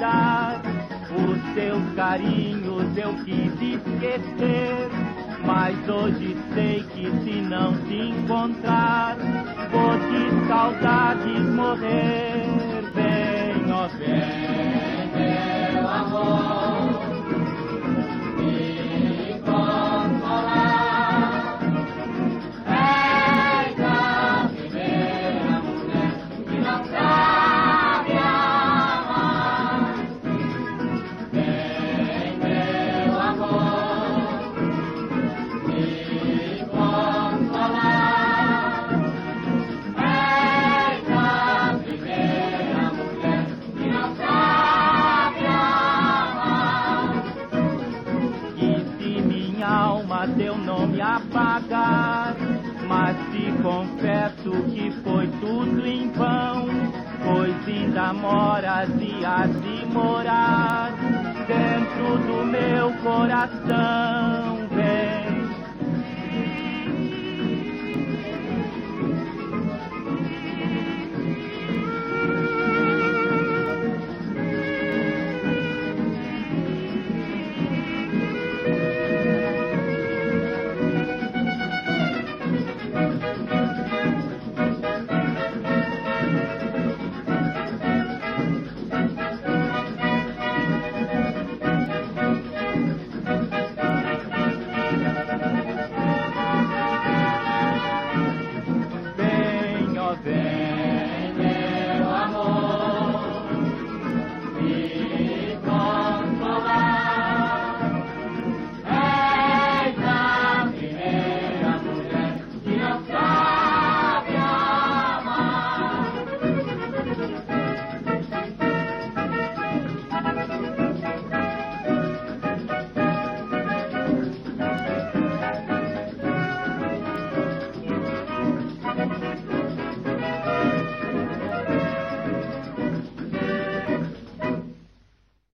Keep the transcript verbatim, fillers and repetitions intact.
dar. Os teus carinhos eu quis esquecer, mas hoje sei que se não te encontrar, vou de saudades morrer. Vem, ó vem, meu amor, me consolar. És a primeira mulher que não sabe amar. Vem, meu amor, me consolar. És a primeira mulher que não sabe amar. E se minha alma teu nome apagar, mas te confesso que foi tudo em vão, pois ainda moras e hás de morar dentro do meu coração.